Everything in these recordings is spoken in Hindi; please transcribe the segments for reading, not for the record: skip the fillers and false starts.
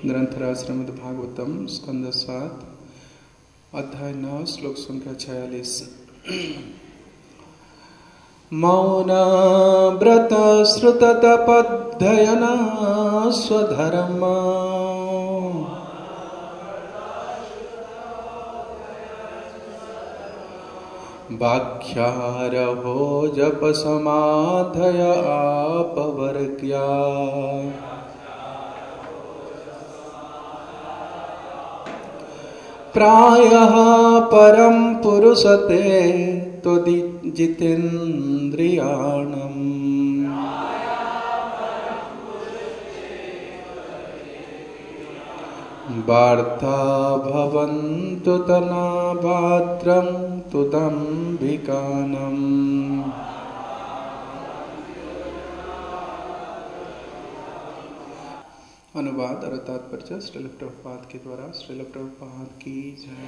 ग्रंथराज श्रीमद् भागवतम स्कंद 7 अध्याय 9 श्लोक संख्या 46। मौना व्रत श्रुत तपध्ययन स्वधर्म वाख्यारहो जप समाधय आपवर्ग्या प्रायः परम पुरुषते त्वजितेन्द्रियाणम् वार्ता भवन्तु तनाभाद्रं तुदम्बिकानम्। अनुवाद और तात्पर्य श्रील प्रभुपाद के द्वारा। श्रील प्रभुपाद की जय।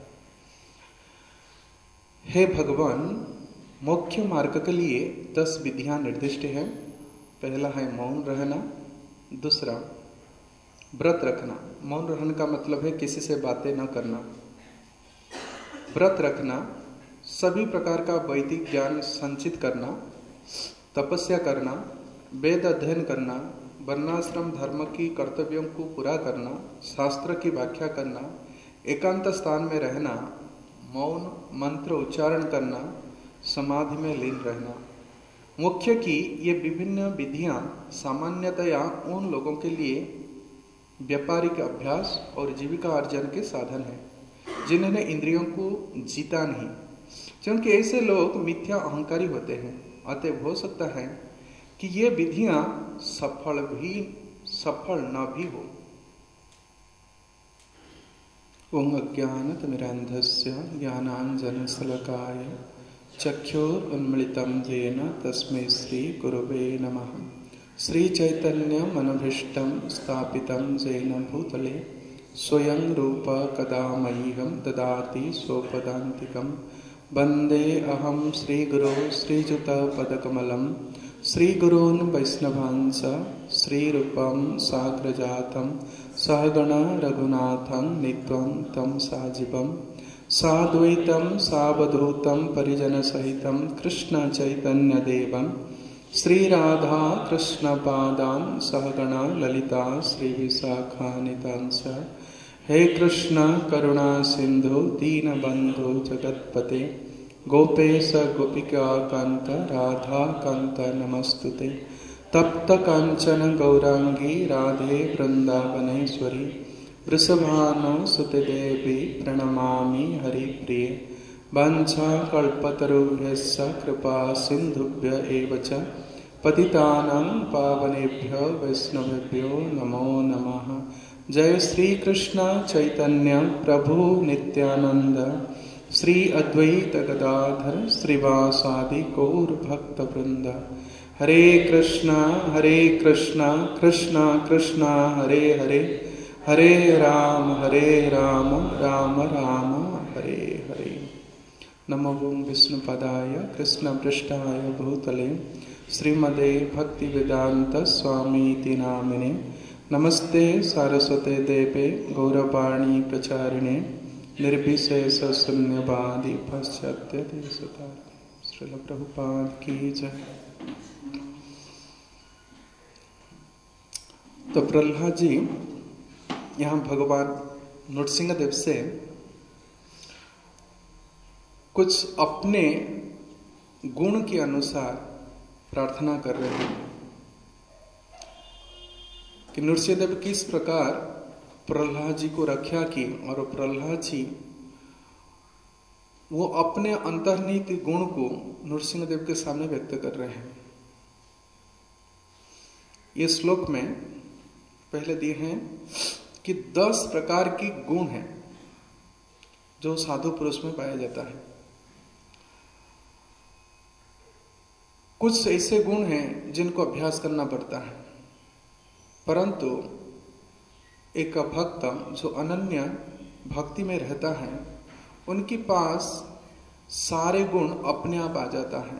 हे भगवान, मोक्ष मार्ग के लिए 10 विधियां निर्दिष्ट हैं। पहला है मौन रहना, दूसरा व्रत रखना। मौन रहने का मतलब है किसी से बातें न करना। व्रत रखना, सभी प्रकार का वैदिक ज्ञान संचित करना, तपस्या करना, वेद अध्ययन करना, वर्णाश्रम धर्म की कर्तव्यों को पूरा करना, शास्त्र की व्याख्या करना, एकांत स्थान में रहना, मौन मंत्र उच्चारण करना, समाधि में लीन रहना। मुख्य की ये विभिन्न विधियां सामान्यतया उन लोगों के लिए व्यापारिक अभ्यास और जीविका अर्जन के साधन है जिन्होंने इंद्रियों को जीता नहीं, क्योंकि ऐसे लोग मिथ्या अहंकारी होते हैं। अतएव हो सकता है कि ये विधियां सफल न भी हो। ओम अज्ञानतिमिरान्धस्य ज्ञानाञ्जनशलाकाय चक्षुरुन्मीलितं येन तस्मै श्री गुरवे नमः। श्री चैतन्य मनभीष्टं स्थापितं येन भूतले स्वयं रूप कदा मह्यं ददाति स्वपदान्तिकं। वन्दे अहं श्रीगुरो श्रीयुतपदकमलं श्रीगुरून् वैष्णवांश श्रीरूपं साग्रजातं सहगण रघुनाथं नित्वं तं साजीवं साद्वैतं सावधूतं परिजनसहितं कृष्ण चैतन्यदेवं श्री राधा कृष्ण पादान् सहगण ललिता श्री विशाखान्वितांश। हे कृष्ण करुणा सिंधु दीनबंधु जगत्पते गोपेश गोपिका कांत राधा कांत नमस्तुते। तप्त कांचन गौरांगी राधे वृंदावनेश्वरी वृषभानुसुते देवी प्रणमामि हरिप्रिये। वाञ्छाकल्पतरुभ्यश्च कृपा सिन्धुभ्य एव च पतितानां पावनेभ्यो वैष्णवेभ्यो नमो नमः। जय श्री कृष्ण चैतन्य प्रभु नित्यानंद श्री अद्वैत गदाधर श्रीवासादि गौर भक्त वृंद। हरे कृष्णा कृष्णा कृष्णा हरे हरे, हरे राम राम राम हरे हरे। नमो विष्णुपदाय कृष्ण पृष्ठाय भूतले श्रीमदे भक्तिवेदांत स्वामीति नामिने। नमस्ते सारस्वते देवे गौरवाणी प्रचारिणे निर्विशेष शून्यवादी पाश्चात्य देशतारिणे। श्रील प्रभुपाद की जय। तो प्रहलाद जी यहाँ भगवान नृसिंह देव से कुछ अपने गुण के अनुसार प्रार्थना कर रहे हैं कि नृसिंहदेव किस प्रकार प्रहलाद जी को रक्षा की, और प्रहलाद जी वो अपने अंतर्निहित गुण को नृसिंहदेव के सामने व्यक्त कर रहे हैं। ये श्लोक में पहले दिए हैं कि 10 प्रकार की गुण हैं जो साधु पुरुष में पाया जाता है। कुछ ऐसे गुण हैं जिनको अभ्यास करना पड़ता है, परंतु एक भक्त जो अनन्य भक्ति में रहता है उनके पास सारे गुण अपने आप आ जाता है।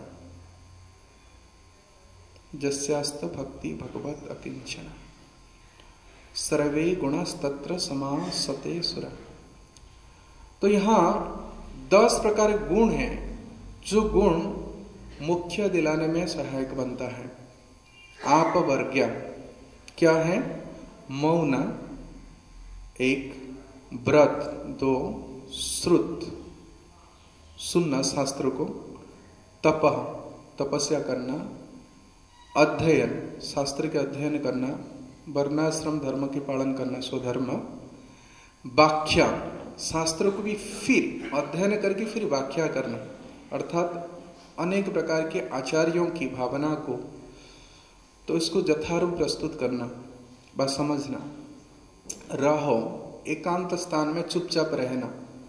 जस्यास्त भक्ति भगवत अकिंचन। सर्वे गुणस्तत्र समासते सुरा। तो यहां 10 प्रकार के गुण हैं जो गुण मुख्य दिलाने में सहायक बनता है। आप वर्ग्या क्या है? मौन 1, व्रत 2, श्रुत सुनना शास्त्र को, तपः तपस्या करना, अध्ययन शास्त्र के अध्ययन करना, वर्णाश्रम धर्म के पालन करना स्वधर्म, व्याख्या शास्त्र को भी फिर अध्ययन करके फिर व्याख्या करना, अर्थात अनेक प्रकार के आचार्यों की भावना को तो इसको यथारूप प्रस्तुत करना, बस समझना। रहो एकांत स्थान में चुपचाप रहना,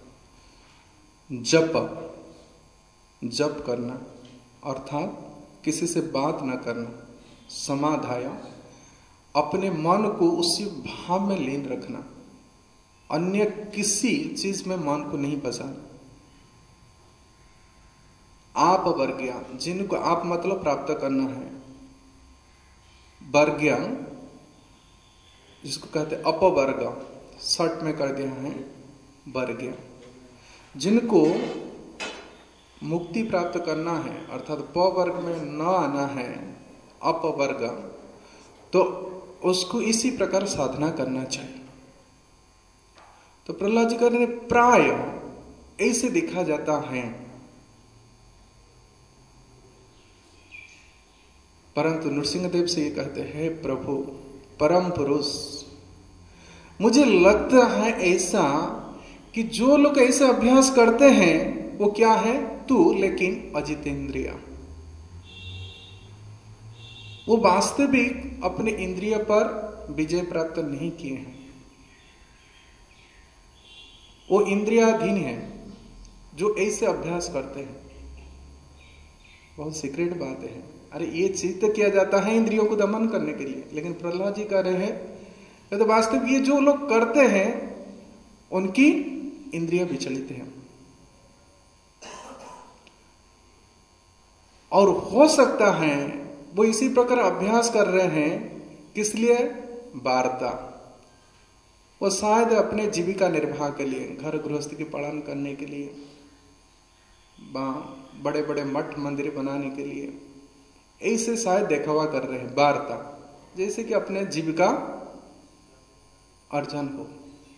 जप करना अर्थात किसी से बात न करना, समाधाय अपने मन को उसी भाव में लीन रखना, अन्य किसी चीज में मन को नहीं फंसाना। आप वर्ग्या जिनको आप मतलब प्राप्त करना है, वर्ग्या जिसको कहते हैं अपवर्ग, शर्ट में कर दिया है वर्ग्या, जिनको मुक्ति प्राप्त करना है अर्थात प वर्ग में न आना है अपवर्ग, तो उसको इसी प्रकार साधना करना चाहिए। तो प्रहलाद जी कहते हैं प्राय ऐसे देखा जाता है, परंतु नृसिंहदेव से ये कहते हैं प्रभु परम पुरुष, मुझे लगता है ऐसा कि जो लोग ऐसा अभ्यास करते हैं वो क्या है? तू लेकिन अजितेंद्रिय, वो वास्तविक अपने इंद्रिय पर विजय प्राप्त नहीं किए हैं, वो इंद्रियाधीन है जो ऐसे अभ्यास करते हैं। बहुत सीक्रेट बात है। अरे ये चीज तो किया जाता है इंद्रियों को दमन करने के लिए, लेकिन प्रहलाद जी कह रहे हैं तो वास्तविक ये जो लोग करते हैं उनकी इंद्रिय विचलित है, और हो सकता है वो इसी प्रकार अभ्यास कर रहे हैं। किस लिए? वार्ता, वो शायद अपने जीविका निर्वाह के लिए, घर गृहस्थी के पालन करने के लिए, बड़े बड़े मठ मंदिर बनाने के लिए ऐसे शायद देखावा कर रहे हैं, वार्ता, जैसे कि अपने जीविका अर्जन हो।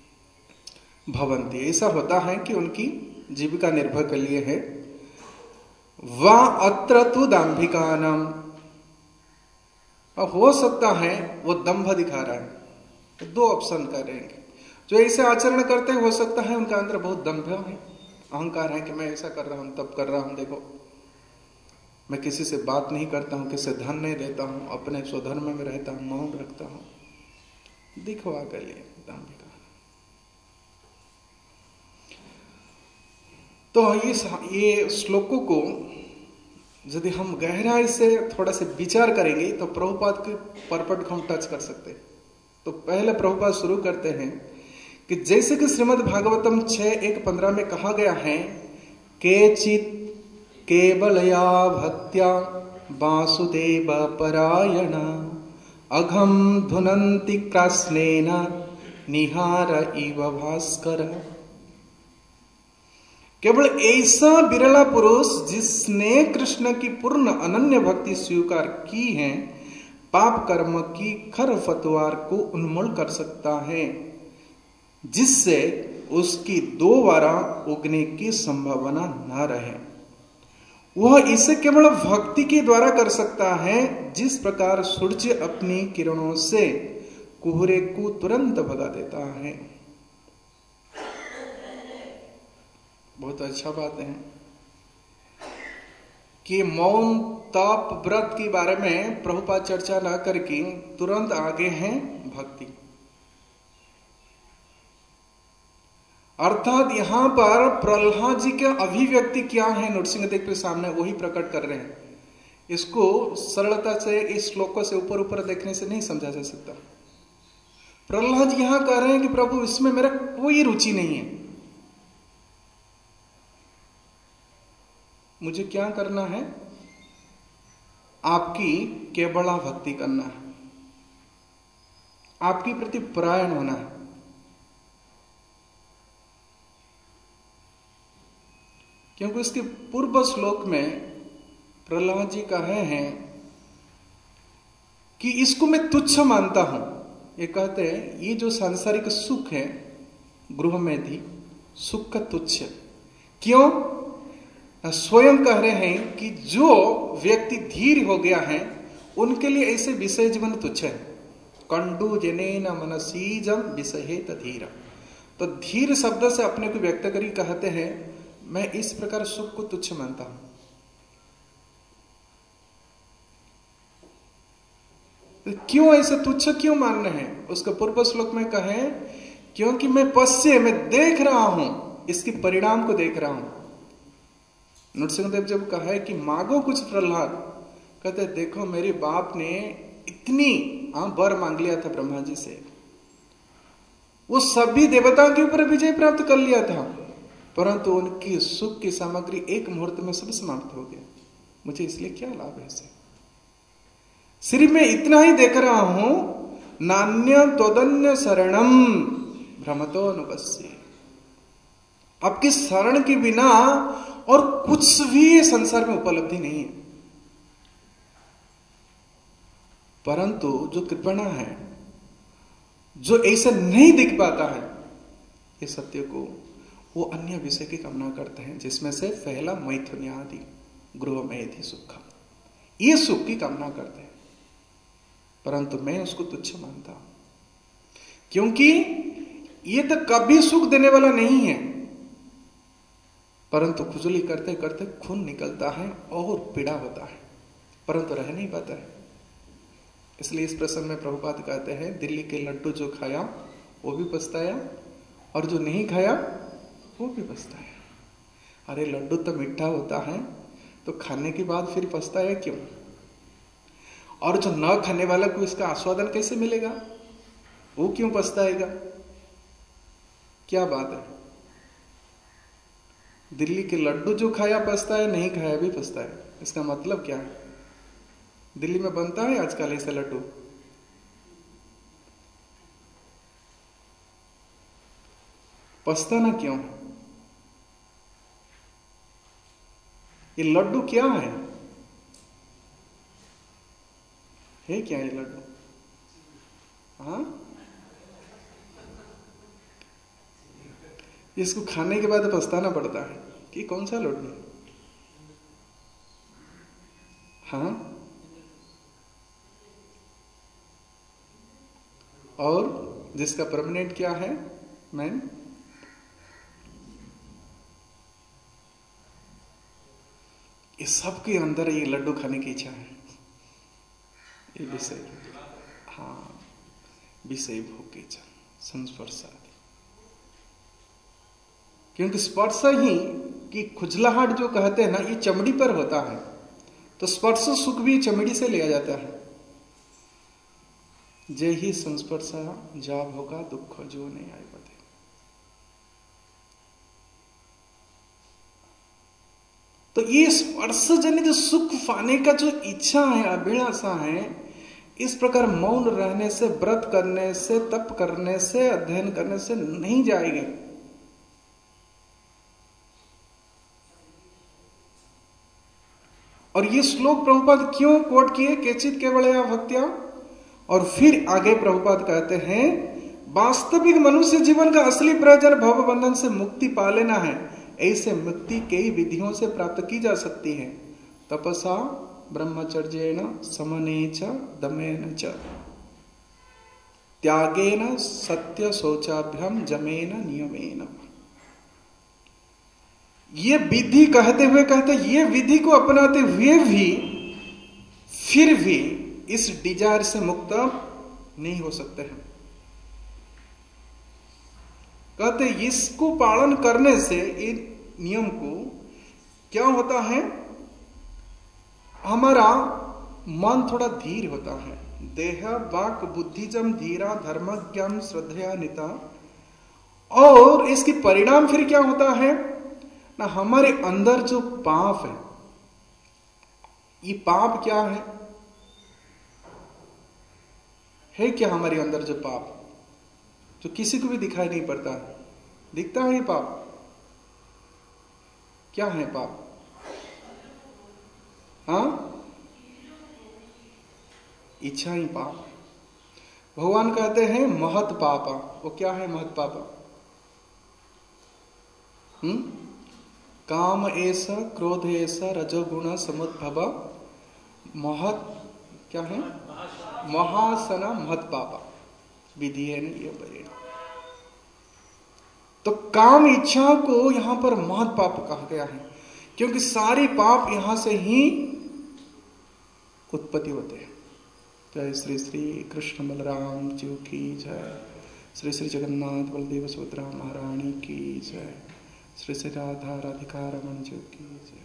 भवंती ऐसा होता है कि उनकी जीविका निर्भर के लिए है। वा अत्र तु दाम्भिका नाम, हो सकता है वो दंभ दिखा रहा है। तो 2 ऑप्शन करेंगे, जो ऐसे आचरण करते हैं हो सकता है उनका अंदर बहुत दंभ है, अहंकार है कि मैं ऐसा कर रहा हूं तब कर रहा हूं, देखो मैं किसी से बात नहीं करता हूं, किसी से धन नहीं देता हूं, अपने स्वधर्म में रहता हूं, मौन रखता हूं, दिखवा कर लिए दाम्भिका। तो ये श्लोकों को यदि हम गहराई से थोड़ा से विचार करेंगे तो प्रभुपाद के परपट को हम टच कर सकते हैं। तो पहले प्रभुपाद शुरू करते हैं कि जैसे कि श्रीमद् भागवतम 6:1-15 में कहा गया है, केचित केवलया भक्त्या वासुदेव परायणा अघम धुनन्ति कृष्णेन निहार इव भास्कर। केवल ऐसा विरला पुरुष जिसने कृष्ण की पूर्ण अनन्य भक्ति स्वीकार की है, पाप कर्म की खरपतवार को उन्मूलन कर सकता है, जिससे उसकी दोबारा उगने की संभावना न रहे। वह इसे केवल भक्ति के द्वारा कर सकता है, जिस प्रकार सूर्य अपनी किरणों से कोहरे को तुरंत भगा देता है। बहुत अच्छा बात है कि मौन तप व्रत के बारे में प्रभुपाद चर्चा न करके तुरंत आगे हैं भक्ति। अर्थात यहां पर प्रहलाद जी के अभिव्यक्ति क्या है नृसिंहदेव के सामने वही प्रकट कर रहे हैं। इसको सरलता से इस श्लोकों से ऊपर ऊपर देखने से नहीं समझा जा सकता। प्रहलाद जी यहां कह रहे हैं कि प्रभु इसमें मेरा कोई रुचि नहीं है, मुझे क्या करना है? आपकी केवला भक्ति करना है। आपके प्रति परायण होना है। क्योंकि उसके पूर्व श्लोक में प्रहलाद जी कहे हैं कि इसको मैं तुच्छ मानता हूं। ये कहते हैं ये जो सांसारिक सुख है गृह में थी सुख का तुच्छ। क्यों? स्वयं कह रहे हैं कि जो व्यक्ति धीर हो गया है उनके लिए ऐसे विषय जीवन तुच्छ है। कंडू जनेन मनसीजम विषहेत धीर। तो धीर शब्द से अपने को व्यक्त करी कहते हैं मैं इस प्रकार सुख को तुच्छ मानता हूं। तो क्यों ऐसे तुच्छ क्यों मान रहे हैं? उसका पूर्व श्लोक में कहे क्योंकि मैं देख रहा हूं, इसके परिणाम को देख रहा हूं। नरसिंहदेव जब कहा है कि मांगो कुछ प्रहलाद, कहते देखो मेरे बाप ने इतनी वर मांग लिया था ब्रह्मा जी से, वो सभी देवताओं के ऊपर विजय प्राप्त कर लिया था, परंतु उनकी सुख की सामग्री एक मुहूर्त में सब समाप्त हो गया। मुझे इसलिए क्या लाभ है इसे? सिर्फ मैं इतना ही देख रहा हूं, नान्य त्वदन्य शरणम भ्रमतो अनुपस्ये। आपकी शरण के बिना और कुछ भी संसार में उपलब्धि नहीं है। परंतु जो कृपणा है, जो ऐसा नहीं दिख पाता है इस सत्य को, वो अन्य विषय की कामना करते हैं, जिसमें से पहला मैथुन्यादि गृह में थी सुख, ये सुख की कामना करते हैं। परंतु मैं उसको तुच्छ मानता हूं, क्योंकि ये तो कभी सुख देने वाला नहीं है, परंतु खुजली करते करते खून निकलता है और पीड़ा होता है, परंतु रह नहीं पाता है। इसलिए इस प्रसंग में प्रभुपाद कहते हैं दिल्ली के लड्डू जो खाया वो भी पछताया, और जो नहीं खाया वो भी पछताया। अरे लड्डू तो मीठा होता है, तो खाने के बाद फिर पछताया क्यों? और जो न खाने वाला को इसका आस्वादन कैसे मिलेगा, वो क्यों पछताएगा? क्या बात है? दिल्ली के लड्डू जो खाया पछताया, नहीं खाया भी पछताया। इसका मतलब क्या है? दिल्ली में बनता है आजकल ऐसे लड्डू, पछताना क्यों? ये लड्डू क्या है क्या ये लड्डू? हाँ, इसको खाने के बाद पछताना पड़ता है कि कौन सा लड्डू? हाँ, और जिसका परमानेंट क्या है मैन? इस सबके अंदर ये लड्डू खाने की इच्छा है, ये विषय, हाँ, विषय भोग की इच्छा, संस्पर्श आदि। क्योंकि स्पर्श ही कि खुजलाहट जो कहते हैं ना, ये चमड़ी पर होता है, तो स्पर्श सुख भी चमड़ी से लिया जाता है। जय ही संस्पर्श जाब होगा दुख जो नहीं आए बते। तो ये स्पर्श जनित सुख पाने का जो इच्छा है, अभिलाषा है, इस प्रकार मौन रहने से, व्रत करने से, तप करने से, अध्ययन करने से नहीं जाएगी। और ये श्लोक प्रभुपाद क्यों कोट किए? केचित केवलया भक्त्या। और फिर आगे प्रभुपाद कहते हैं वास्तविक मनुष्य जीवन का असली प्रयोजन भव बंधन से मुक्ति पा लेना है। ऐसे मुक्ति कई विधियों से प्राप्त की जा सकती है। तपसा, ब्रह्मचर्येण, समनेच, दमेन च, त्यागेन, सत्य शौचाभ्यम, जमेन नियमेन। ये विधि कहते हुए कहते ये विधि को अपनाते हुए भी फिर भी इस डिजायर से मुक्त नहीं हो सकते हैं। कहते इसको पालन करने से, इन नियम को क्या होता है, हमारा मन थोड़ा धीर होता है। देह वाक बुद्धिजम धीरा धर्मज्ञान श्रद्धया निता। और इसकी परिणाम फिर क्या होता है ना, हमारे अंदर जो पाप है, ये पाप क्या है? है क्या हमारे अंदर जो पाप, जो किसी को भी दिखाई नहीं पड़ता, दिखता है ये पाप? क्या है पाप? हाँ, इच्छा ही पाप। भगवान कहते हैं महत पापा। वो क्या है महत पापा? काम ऐसा, क्रोध ऐसा, रजोगुण समुद्भव, महत क्या है? महासना महत पापा विधि है न ये परिणाम। तो काम इच्छा को यहां पर महत पाप कहा गया है, क्योंकि सारे पाप यहां से ही उत्पत्ति होते हैं। जय श्री श्री कृष्ण बलराम जी की जय। श्री श्री जगन्नाथ बलदेव सुभद्रा महारानी की जय। श्री श्री राधा राधिका रमन जी की जय।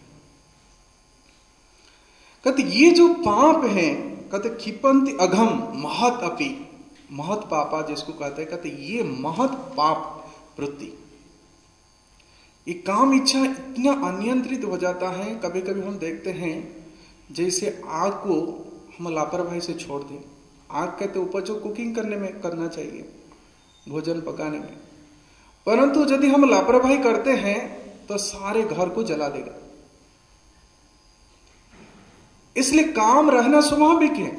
कहते ये जो पाप है, कहते क्षिपंति अघम महत अपि, महत पापा जिसको कहते हैं, कहते ये महत पाप वृत्ति, ये काम इच्छा इतना अनियंत्रित हो जाता है। कभी कभी हम देखते हैं जैसे आग को हम लापरवाही से छोड़ दें। आग कहते ऊपर जो कुकिंग करने में करना चाहिए, भोजन पकाने में, परंतु यदि हम लापरवाही करते हैं तो सारे घर को जला देगा। इसलिए काम रहना स्वाभाविक है,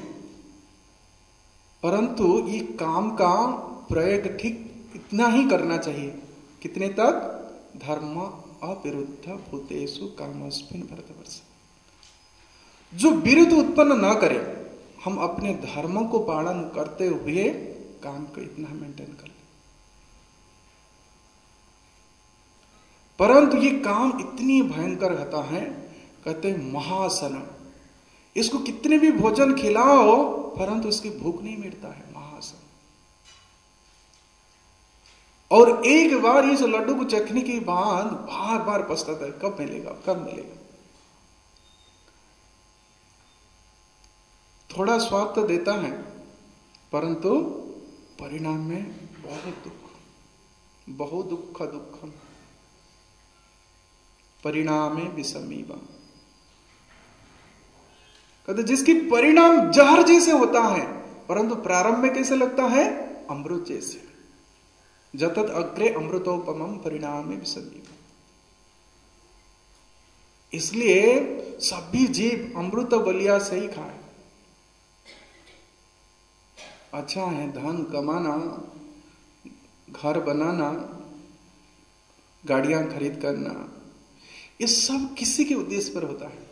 परंतु ये काम का प्रयोग ठीक इतना ही करना चाहिए। कितने तक? धर्म अविरुद्ध भूतेषु कामस्मिन् भरतवर्ष। जो विरुद्ध उत्पन्न न करे, हम अपने धर्म को पालन करते हुए काम को इतना मेंटेन कर ले। परंतु ये काम इतनी भयंकर रहता है, कहते हैं महासन। इसको कितने भी भोजन खिलाओ परंतु इसकी भूख नहीं मिटता है, महासन। और एक बार इस लड्डू को चखने के बाद बार बार पछताता है, कब मिलेगा कब मिलेगा। थोड़ा स्वाद तो देता है परंतु परिणाम में बहुत दुख, बहुत दुखम परिणामे विषमीवा। कहते जिसकी परिणाम जहर जैसे होता है परंतु प्रारंभ में कैसे लगता है? अमृत जैसे। जतत अग्रे अमृतोपमम परिणामे विषमीवा। इसलिए सभी जीव अमृत बलिया से ही खाए। अच्छा है धन कमाना, घर बनाना, गाड़ियां खरीद करना, ये सब किसी के उद्देश्य पर होता है?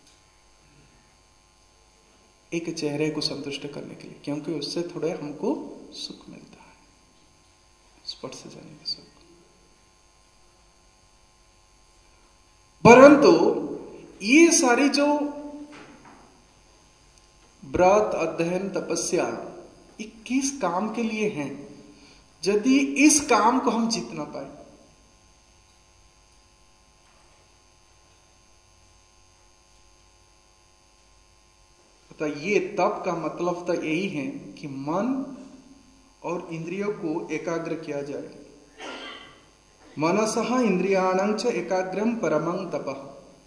एक चेहरे को संतुष्ट करने के लिए, क्योंकि उससे थोड़े हमको सुख मिलता है, स्पर्श से जाने के सुख। परंतु ये सारी जो व्रत, अध्ययन, तपस्या, ये किस काम के लिए हैं? यदि इस काम को हम जीत ना पाए, तो ये तप का मतलब तो यही है कि मन और इंद्रियों को एकाग्र किया जाए। मनसः इंद्रियाणां च एकाग्रम परमं तपः।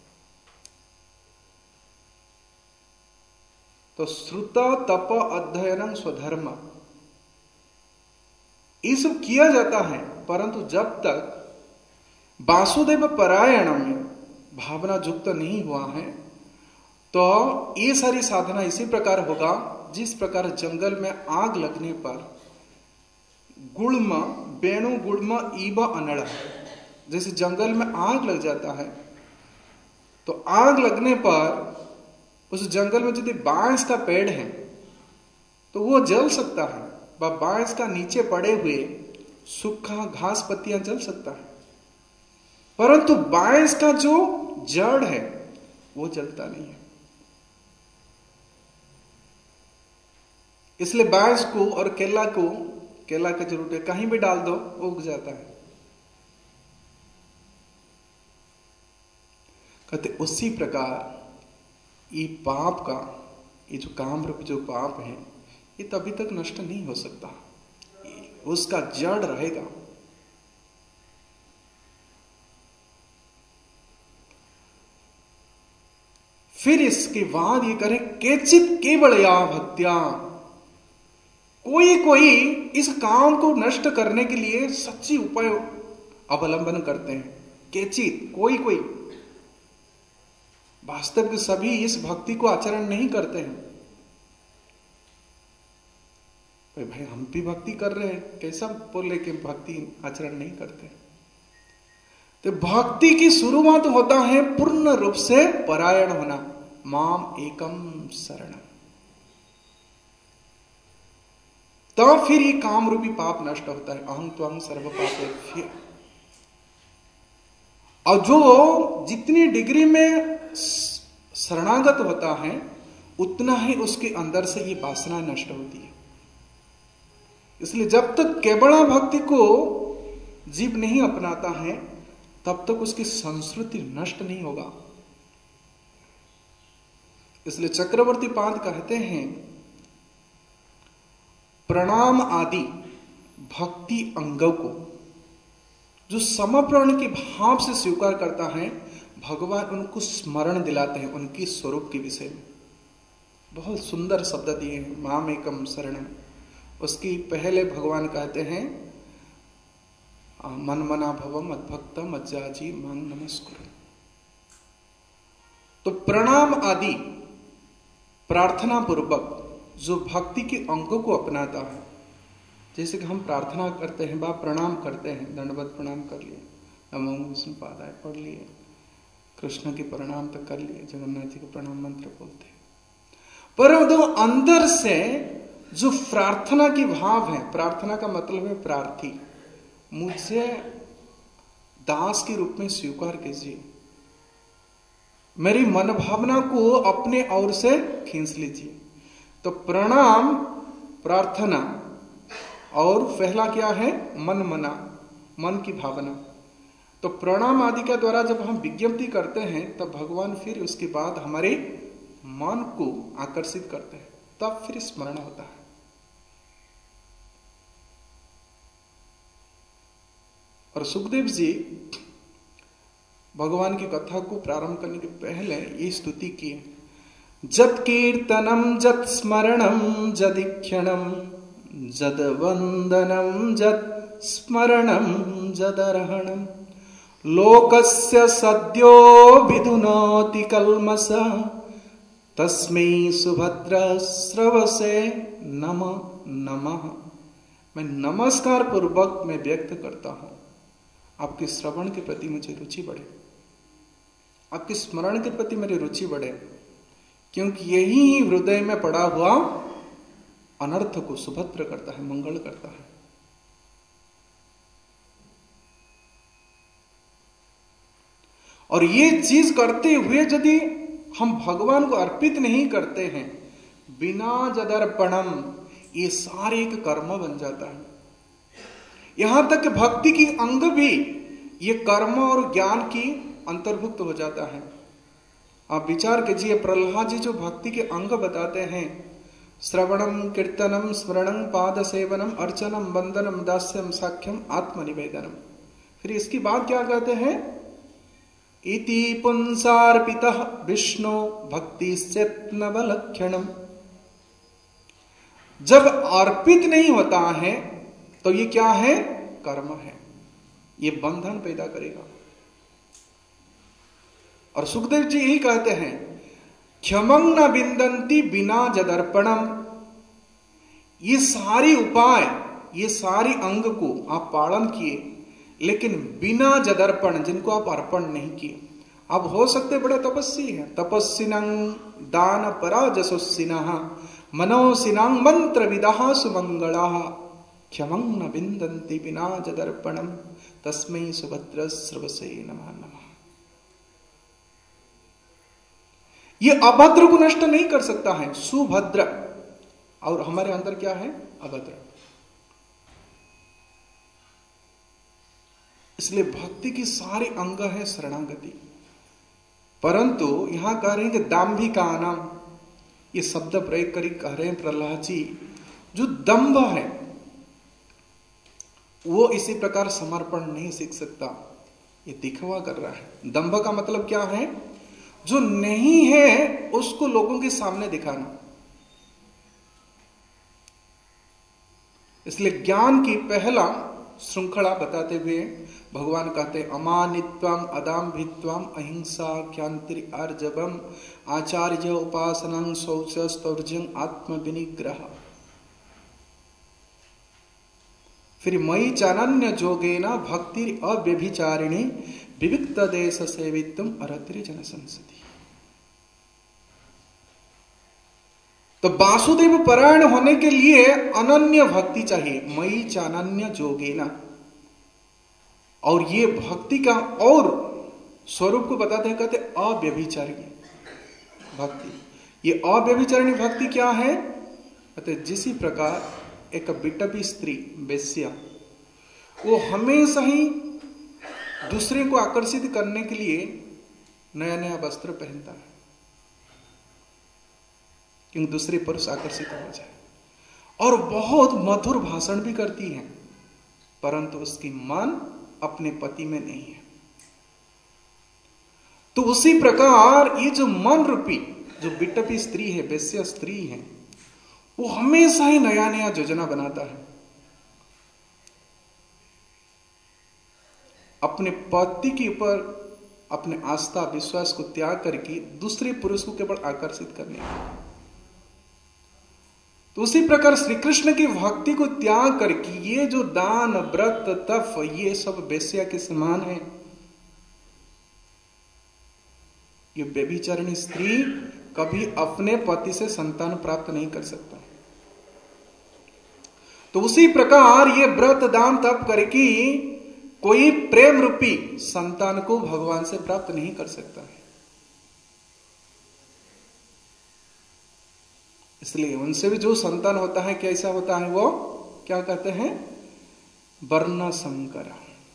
तो श्रुत तप अध्ययनम स्वधर्म, ये सब किया जाता है, परंतु जब तक वासुदेव परायणम में भावना युक्त नहीं हुआ है तो ये सारी साधना इसी प्रकार होगा जिस प्रकार जंगल में आग लगने पर गुड़म वेणु गुड़म ईब अनड़, जैसे जंगल में आग लग जाता है तो आग लगने पर उस जंगल में यदि बांस का पेड़ है तो वो जल सकता है, बांस का नीचे पड़े हुए सूखा घास पत्तियां जल सकता है, परंतु बांस का जो जड़ है वो जलता नहीं है। इसलिए बांस को और केला के जरूरत कहीं भी डाल दो वो उग जाता है। कहते उसी प्रकार ये पाप का, ये जो काम रूप जो पाप है ये तभी तक नष्ट नहीं हो सकता, उसका जड़ रहेगा। फिर इसके बाद ये करें केचित केवल या भक्त्या, कोई कोई इस काम को नष्ट करने के लिए सच्ची उपाय अवलंबन करते हैं, केचित कोई कोई। वास्तव में सभी इस भक्ति को आचरण नहीं करते हैं। भाई हम भी भक्ति कर रहे हैं, कैसा बोले कि भक्ति आचरण नहीं करते। तो भक्ति की शुरुआत होता है पूर्ण रूप से परायण होना, माम एकम शरणम। तो फिर ये काम रूपी पाप नष्ट होता है, अहं त्वं सर्व पापेभ्यो। और जो जितनी डिग्री में शरणागत होता है उतना ही उसके अंदर से ये वासना नष्ट होती है। इसलिए जब तक केवला भक्ति को जीव नहीं अपनाता है तब तक उसकी संस्कृति नष्ट नहीं होगा। इसलिए चक्रवर्ती पाद कहते हैं, प्रणाम आदि भक्ति अंगों को जो समर्पण के भाव से स्वीकार करता है, भगवान उनको स्मरण दिलाते हैं उनकी स्वरूप के विषय में। बहुत सुंदर शब्द दिए हैं, माम एकम शरणम। उसकी पहले भगवान कहते हैं, मन मना भव मद्भक्त मज्जाजी मांग नमस्कुरु। तो प्रणाम आदि प्रार्थना पूर्वक जो भक्ति के अंगों को अपनाता है, जैसे कि हम प्रार्थना करते हैं बा प्रणाम करते हैं, दंडवत प्रणाम कर लिए, नमो विष्णु पादाय पढ़ लिए, कृष्ण के प्रणाम तक कर लिए, जगन्नाथ जी के प्रणाम मंत्र बोलते हैं। परंतु अंदर से जो प्रार्थना की भाव है, प्रार्थना का मतलब है प्रार्थी, मुझे दास के रूप में स्वीकार कीजिए, मेरी मन भावना को अपने ओर से खींच लीजिए। तो प्रणाम प्रार्थना, और पहला क्या है, मन मना, मन की भावना। तो प्रणाम आदि के द्वारा जब हम विज्ञप्ति करते हैं तब भगवान फिर उसके बाद हमारे मन को आकर्षित करते हैं, तब फिर स्मरण होता है। और सुखदेव जी भगवान की कथा को प्रारंभ करने के पहले ये स्तुति की, जत कीर्तनम जत स्मरणम जदिक्षणम जद वंदनम जत स्मरणम जदर्हणम लोकस्य सद्यो विदुनोति कल्मष तस्मै सुभद्र श्रवसे नमः नमः। मैं नमस्कार पूर्वक मैं व्यक्त करता हूं, आपके श्रवण के प्रति मुझे रुचि बढ़े, आपके स्मरण के प्रति मेरी रुचि बढ़े, क्योंकि यही हृदय में पड़ा हुआ अनर्थ को सुभद्र करता है, मंगल करता है। और ये चीज करते हुए यदि हम भगवान को अर्पित नहीं करते हैं बिना जदर्पणम, ये सारे एक कर्म बन जाता है। यहां तक कि भक्ति की अंग भी ये कर्म और ज्ञान की अंतर्भुक्त हो जाता है। आप विचार कीजिए, प्रहलाद जी जो भक्ति के अंग बताते हैं, श्रवणम कीर्तनम स्मरणम पाद सेवनम अर्चनम वंदनम दास्यम साख्यम आत्मनिवेदनम, फिर इसकी बात क्या कहते हैं, इति पुंसार्पितः विष्णु भक्ति नवलक्षणम। जब अर्पित नहीं होता है तो ये क्या है, कर्म है, ये बंधन पैदा करेगा। और सुखदेव जी यही कहते हैं, क्षमं न बिंदंती बिना जदर्पणम। ये सारी उपाय, ये सारी अंग को आप पालन किए, लेकिन बिना जदर्पण, जिनको आप अर्पण नहीं किए। आप हो सकते बड़े तपस्वी हैं, तपस्विनं दान पराजसुसिनः मनोसिनां मंत्र विदः सुमंगलाः क्षमं न बिंदन्ति बिना जदर्पणम तस्मै सुभद्र श्रवसे नमः नमः। ये अभद्र को नष्ट नहीं कर सकता है, सुभद्र, और हमारे अंदर क्या है, अभद्र। इसलिए भक्ति की सारी अंग है शरणागति। परंतु यहां कह रहे हैं कि दाम्भिका नाम, ये शब्द प्रयोग करी कह रहे हैं प्रहलाद जी, जो दंभ है वो इसी प्रकार समर्पण नहीं सीख सकता, ये दिखवा कर रहा है। दंभ का मतलब क्या है, जो नहीं है उसको लोगों के सामने दिखाना। इसलिए ज्ञान की पहला श्रृंखला बताते हुए भगवान कहते हैं अमानित्वम अदाम्भित्वम अहिंसा क्षांति आर्जवम आचार्य उपासनं शौच स्तौर्जं आत्म विनिग्रह। फिर मयि चानन्य जोगेना भक्ति अव्यभिचारिणी विविक्त देश सेवित्वम अरत्रि जन संसदि। तो वासुदेव परायण होने के लिए अनन्य भक्ति चाहिए, मयि चानन्य जोगेना। और ये भक्ति का और स्वरूप को बताते हैं, कहते अव्यभिचारिणी भक्ति। ये अव्यभिचारिणी भक्ति क्या है? कहते जिसी प्रकार एक बिटपी स्त्री वेश्या, वो हमेशा ही दूसरे को आकर्षित करने के लिए नया नया वस्त्र पहनता है क्योंकि दूसरे पुरुष आकर्षित हो जाए, और बहुत मधुर भाषण भी करती है, परंतु उसकी मन अपने पति में नहीं है। तो उसी प्रकार ये जो मन रूपी जो बिटपी स्त्री है, वेश्या स्त्री है, वो हमेशा ही नया नया योजना बनाता है, अपने पति के ऊपर अपने आस्था विश्वास को त्याग करके दूसरे पुरुष को केवल आकर्षित करने का। तो उसी प्रकार श्री कृष्ण की भक्ति को त्याग करके ये जो दान व्रत तप ये सब वेश्या के समान है। ये व्यभिचारिणी स्त्री कभी अपने पति से संतान प्राप्त नहीं कर सकता। तो उसी प्रकार ये व्रत दान तप करके कोई प्रेम रूपी संतान को भगवान से प्राप्त नहीं कर सकता है। इसलिए उनसे भी जो संतान होता है कैसा होता है, वो क्या कहते हैं? वर्ण संकर।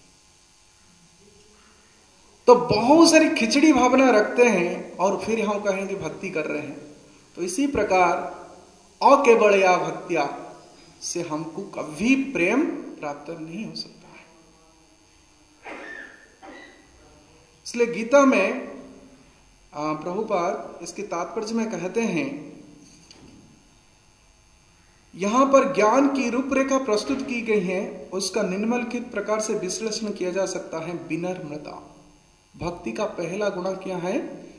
तो बहुत सारी खिचड़ी भावना रखते हैं और फिर हम कहेंगे भक्ति कर रहे हैं। तो इसी प्रकार अकेवलया भक्त्या से हमको कभी प्रेम प्राप्त नहीं हो सकता है। इसलिए गीता में प्रभुपाद इसके तात्पर्य में कहते हैं, यहां पर ज्ञान की रूपरेखा प्रस्तुत की गई है, उसका निम्नलिखित प्रकार से विश्लेषण किया जा सकता है। विनम्रता। भक्ति का पहला गुण क्या है?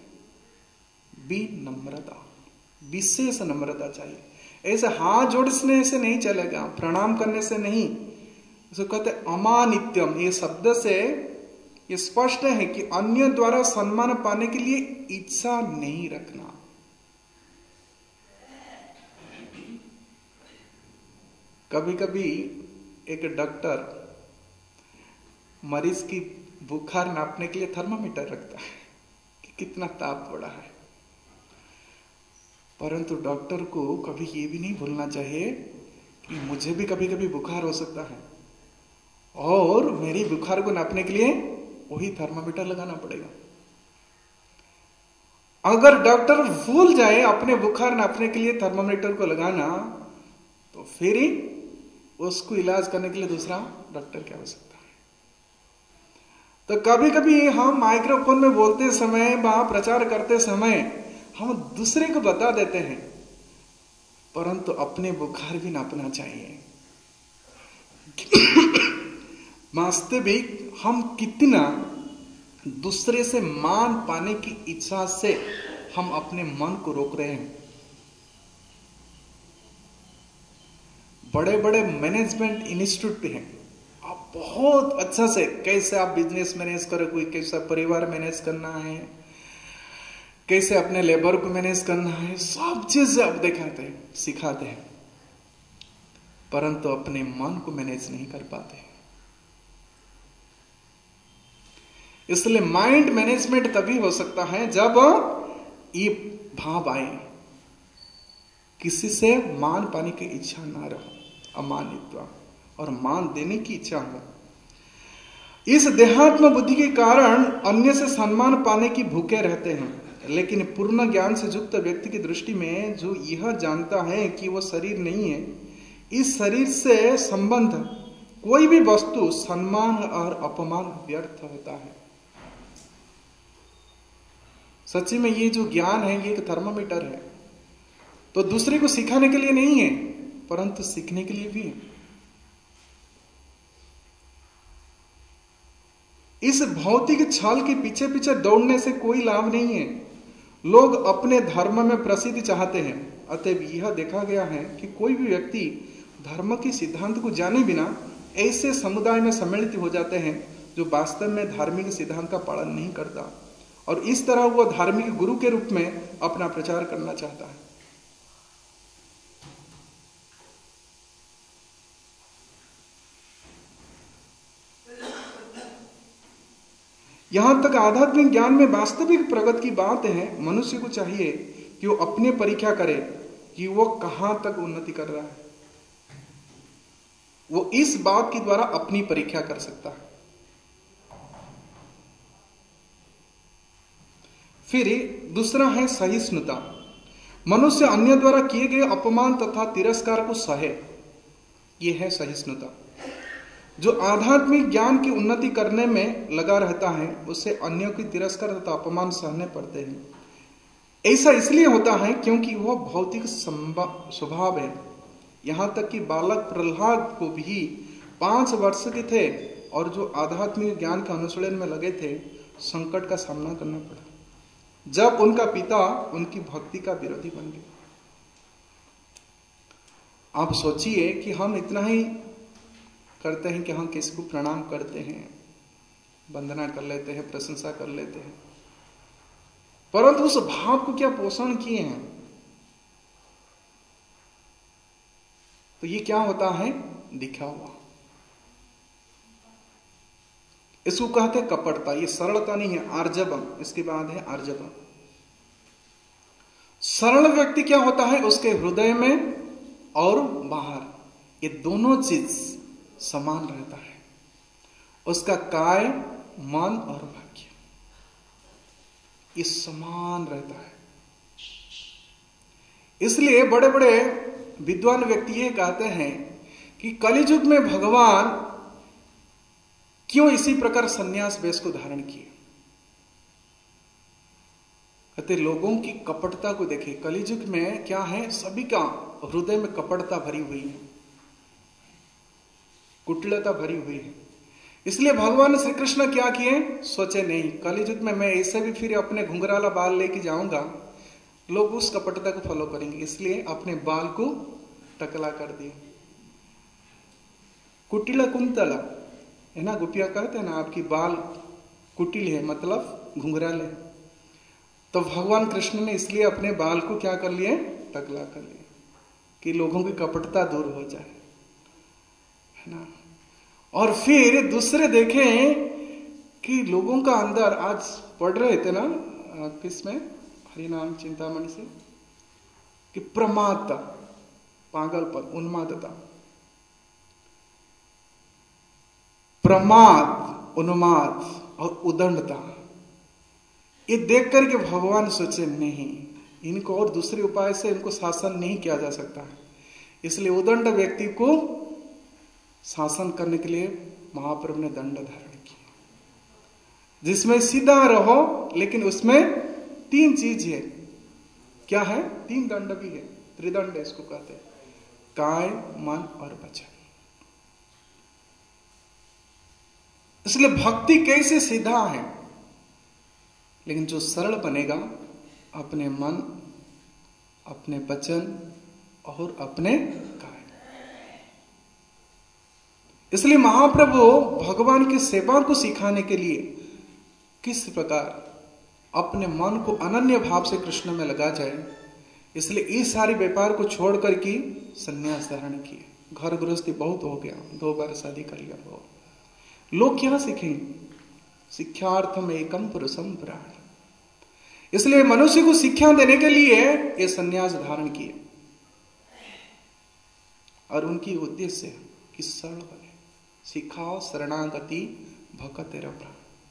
विनम्रता, विशेष नम्रता चाहिए। ऐसे हाथ जोड़ने से नहीं चलेगा, प्रणाम करने से नहीं। इसको कहते अमानित्यम। ये शब्द से ये स्पष्ट है कि अन्य द्वारा सम्मान पाने के लिए इच्छा नहीं रखना। कभी कभी एक डॉक्टर मरीज की बुखार नापने के लिए थर्मामीटर रखता है कि कितना ताप बढ़ा है, परंतु डॉक्टर को कभी ये भी नहीं भूलना चाहिए कि मुझे भी कभी कभी बुखार हो सकता है और मेरी बुखार को नापने के लिए वही थर्मामीटर लगाना पड़ेगा। अगर डॉक्टर भूल जाए अपने बुखार नापने के लिए थर्मामीटर को लगाना, तो फिर उसको इलाज करने के लिए दूसरा डॉक्टर की आवश्यकता है। तो कभी कभी हम माइक्रोफोन में बोलते समय, वहां प्रचार करते समय हम दूसरे को बता देते हैं, परंतु अपने बुखार भी नापना चाहिए। वास्तविक हम कितना दूसरे से मान पाने की इच्छा से हम अपने मन को रोक रहे हैं। बड़े बड़े मैनेजमेंट इंस्टीट्यूट भी हैं, आप बहुत अच्छा से कैसे आप बिजनेस मैनेज करो, कोई कैसा परिवार मैनेज करना है, कैसे अपने लेबर को मैनेज करना है, सब चीज आप दिखाते हैं, सिखाते हैं, परंतु अपने मन को मैनेज नहीं कर पाते। इसलिए माइंड मैनेजमेंट तभी हो सकता है जब ये भाव आए, किसी से मान पाने की इच्छा ना रहो, अमानित्व, और मान देने की इच्छा हो। इस देहात्म बुद्धि के कारण अन्य से सम्मान पाने की भूखे रहते हैं, लेकिन पूर्ण ज्ञान से युक्त व्यक्ति की दृष्टि में जो यह जानता है कि वह शरीर नहीं है, इस शरीर से संबंध कोई भी वस्तु सम्मान और अपमान व्यर्थ होता है। सच्ची में ये जो ज्ञान है ये एक थर्मामीटर है, तो दूसरे को सिखाने के लिए नहीं है परंतु सीखने के लिए भी है। इस भौतिक छल के पीछे पीछे दौड़ने से कोई लाभ नहीं है। लोग अपने धर्म में प्रसिद्धि चाहते हैं, अतएव यह देखा गया है कि कोई भी व्यक्ति धर्म के सिद्धांत को जाने बिना ऐसे समुदाय में सम्मिलित हो जाते हैं जो वास्तव में धार्मिक सिद्धांत का पालन नहीं करता, और इस तरह वह धार्मिक गुरु के रूप में अपना प्रचार करना चाहता है। यहां तक आध्यात्मिक ज्ञान में वास्तविक प्रगति की बात है। मनुष्य को चाहिए कि वो अपने परीक्षा करे कि वो कहां तक उन्नति कर रहा है। वो इस बात के द्वारा अपनी परीक्षा कर सकता है। फिर दूसरा है सहिष्णुता। मनुष्य अन्य द्वारा किए गए अपमान तथा तिरस्कार को सहे, यह है सहिष्णुता। जो आध्यात्मिक ज्ञान की उन्नति करने में लगा रहता है उसे अन्यों की तिरस्कार तथा अपमान सहने पड़ते हैं। ऐसा इसलिए होता है क्योंकि वह भौतिक स्वभाव है। यहां तक कि बालक प्रहलाद को भी 5 वर्ष के थे और जो आध्यात्मिक ज्ञान का अनुशीलन में लगे थे, संकट का सामना करना पड़ा जब उनका पिता उनकी भक्ति का विरोधी बन गया। आप सोचिए कि हम इतना ही करते हैं कि हम किसी को प्रणाम करते हैं, वंदना कर लेते हैं, प्रशंसा कर लेते हैं, परंतु उस भाव को क्या पोषण किए हैं? तो ये क्या होता है? दिखा हुआ। इसको कहते हैं कपटता। ये सरलता नहीं है, आर्जवम। इसके बाद है आर्जवम। सरल व्यक्ति क्या होता है? उसके हृदय में और बाहर ये दोनों चीज समान रहता है। उसका काय, मन और भाग्य ये समान रहता है। इसलिए बड़े बड़े विद्वान व्यक्ति ये कहते हैं कि कलियुग में भगवान क्यों इसी प्रकार संन्यास वेश को धारण किए। कहते लोगों की कपटता को देखिए। कलियुग में क्या है? सभी का हृदय में कपटता भरी हुई है, कुटिलता भरी हुई है। इसलिए भगवान श्री कृष्ण क्या किए? सोचे नहीं, कलियुग में मैं ऐसे भी फिर अपने घुंघराला बाल लेके जाऊंगा, लोग उस कपटता को फॉलो करेंगे, इसलिए अपने बाल को टकला कर दिए। कुटिला कुंतला है ना, गोपिया कहते हैं ना, आपकी बाल कुटिल है मतलब घुंघराले। तो भगवान कृष्ण ने इसलिए अपने बाल को क्या कर लिए? टकला कर लिए कि लोगों की कपटता दूर हो जाए, है ना। और फिर दूसरे देखें कि लोगों का अंदर, आज पढ़ रहे थे ना किसमें, हरिनाम चिंतामणि से, कि प्रमादता, पागलपन, उन्मादता, प्रमाद, उन्माद और उदंडता, ये देख करके भगवान सोचे नहीं, इनको और दूसरे उपाय से इनको शासन नहीं किया जा सकता है। इसलिए उदंड व्यक्ति को शासन करने के लिए महाप्रभु ने दंड धारण किया, जिसमें सीधा रहो, लेकिन उसमें 3 चीज है। क्या है? 3 दंड भी है, त्रिदंड इसको कहते हैं, काय, मन और वचन। इसलिए भक्ति कैसे सीधा है, लेकिन जो सरल बनेगा अपने मन, अपने वचन और अपने काय। इसलिए महाप्रभु भगवान की सेवा को सिखाने के लिए किस प्रकार अपने मन को अनन्य भाव से कृष्ण में लगा जाए, इसलिए इस सारी व्यापार को छोड़ करके संन्यास धारण किए। घर गृहस्थी बहुत हो गया, 2 बार शादी कर लिया। लोग क्या सीखें? शिक्षार्थम एकम पुरुषम पुराण। इसलिए मनुष्य को शिक्षा देने के लिए ये संन्यास धारण किए, और उनकी उद्देश्य कि सरल बने। सिखाओ शरणागति भक्त तेरा प्राण।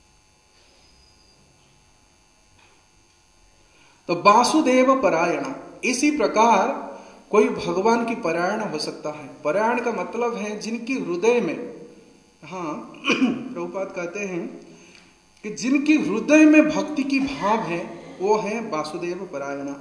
तो वासुदेव परायण, इसी प्रकार कोई भगवान की परायण हो सकता है। परायण का मतलब है जिनकी हृदय में, हाँ प्रभुपाद कहते हैं कि जिनकी हृदय में भक्ति की भाव है वो है वासुदेव परायण।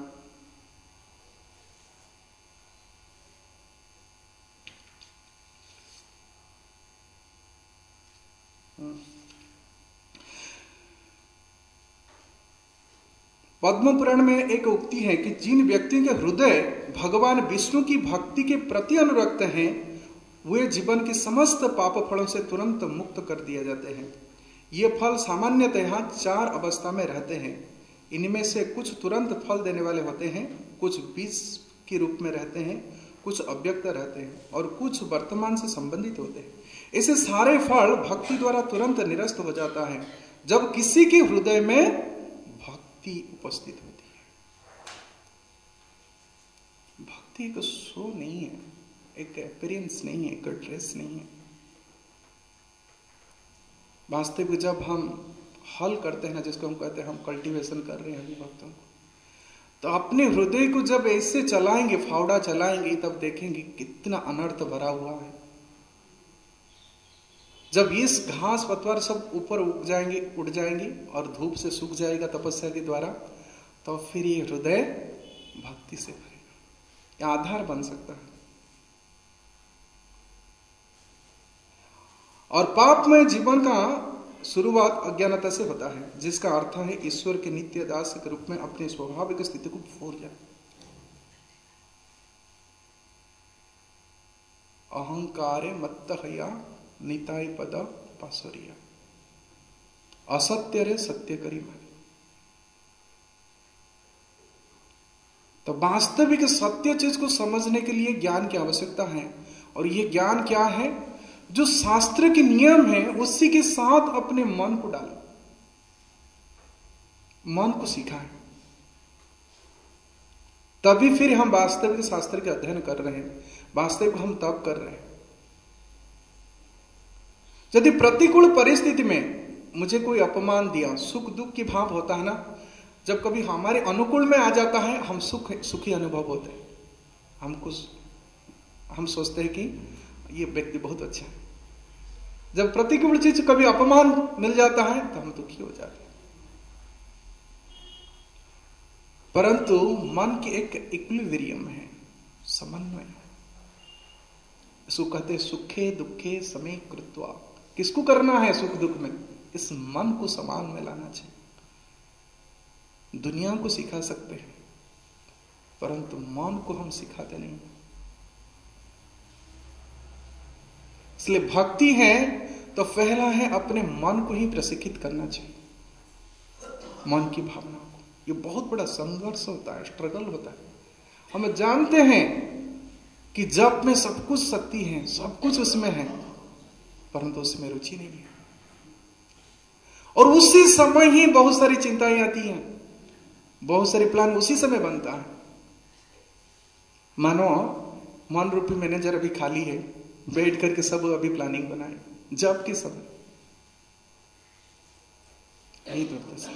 पद्म पुराण में एक उक्ति है कि जिन व्यक्तियों के हृदय भगवान विष्णु की भक्ति के प्रति अनुरक्त हैं, वे जीवन के समस्त पाप फलों से तुरंत मुक्त कर दिए जाते हैं। ये फल सामान्यतः 4 अवस्था में रहते हैं। इनमें से कुछ तुरंत फल देने वाले होते हैं, कुछ बीज के रूप में रहते हैं, कुछ अव्यक्त रहते हैं और कुछ वर्तमान से संबंधित होते हैं। ऐसे सारे फल भक्ति द्वारा तुरंत निरस्त हो जाता है जब किसी के हृदय में भक्ति उपस्थित होती है। भक्ति एक शो नहीं है, एक अपीयरेंस नहीं है, एक ड्रेस नहीं है। वास्तविक जब हम हल करते हैं ना, जिसको हम कहते हैं हम कल्टीवेशन कर रहे हैं भक्तों को, तो अपने हृदय को जब ऐसे चलाएंगे, फावड़ा चलाएंगे, तब देखेंगे कितना अनर्थ भरा हुआ है। जब इस घास पतवार सब ऊपर उड़ जाएंगे और धूप से सूख जाएगा तपस्या के द्वारा, तो फिर ये हृदय भक्ति से भरेगा, यह आधार बन सकता है। और पापमय जीवन का शुरुआत अज्ञानता से होता है, जिसका अर्थ है ईश्वर के नित्य दास के रूप में अपनी स्वाभाविक स्थिति को भूल जाए। अहंकारे मत्तहया निताय पद पासुरिया, असत्य रे सत्य करी मानी। तो वास्तविक सत्य चीज को समझने के लिए ज्ञान की आवश्यकता है। और ये ज्ञान क्या है? जो शास्त्र के नियम है उसी के साथ अपने मन को डालो, मन को सिखाएं, तभी फिर हम वास्तविक शास्त्र के अध्ययन कर रहे हैं। वास्तविक हम तब कर रहे हैं यदि प्रतिकूल परिस्थिति में मुझे कोई अपमान दिया, सुख दुख की भाव होता है ना, जब कभी हमारे अनुकूल में आ जाता है हम सुखी अनुभव होते हैं। हम सोचते हैं कि ये व्यक्ति बहुत अच्छा है। जब प्रतिकूल चीज कभी अपमान मिल जाता है तो हम दुखी हो जाते हैं। परंतु मन की एक इक्विलिब्रियम है, समन्वय। इसको कहते सुखे दुखे समे कृत्वा। किसको करना है सुख दुख में? इस मन को समान में लाना चाहिए। दुनिया को सिखा सकते हैं परंतु मन को हम सिखाते नहीं। इसलिए भक्ति है तो पहला है अपने मन को ही प्रशिक्षित करना चाहिए, मन की भावना को। ये बहुत बड़ा संघर्ष होता है, स्ट्रगल होता है। हम जानते हैं कि जप में सब कुछ शक्ति है, सब कुछ उसमें है, परंतु उसमें रुचि नहीं है। और उसी समय ही बहुत सारी चिंताएं आती हैं, बहुत सारे प्लान उसी समय बनता है। मानो मन रूपी मैनेजर अभी खाली है, बैठ करके सब अभी प्लानिंग बनाए जब के समय। यही दुर्दशा।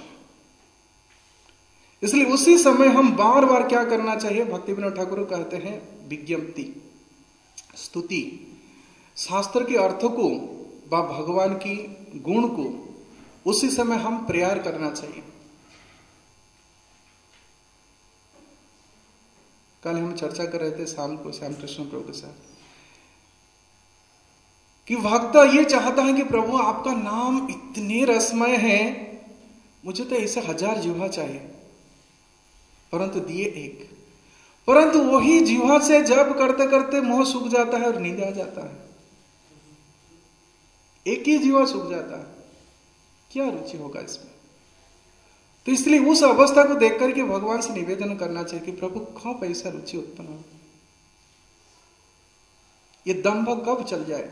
इसलिए उसी समय हम बार बार क्या करना चाहिए? भक्ति विनोद ठाकुर कहते हैं विज्ञप्ति, स्तुति, शास्त्र के अर्थ को व भगवान की गुण को उसी समय हम प्रयास करना चाहिए। कल हम चर्चा कर रहे थे शाम को श्याम कृष्ण प्रभु के साथ कि भक्त ये चाहता है कि प्रभु आपका नाम इतने रसमय है, मुझे तो ऐसे 1000 जिह्वा चाहिए, परंतु दिए एक। परंतु वही जिह्वा से जब करते करते मोह सूख जाता है और नींद आ जाता है। एक ही जिह्वा सूख जाता है, क्या रुचि होगा इसमें? तो इसलिए उस अवस्था को देख करके भगवान से निवेदन करना चाहिए कि प्रभु कब ऐसा रुचि उत्पन्न हो, ये दंभ कब चल जाए।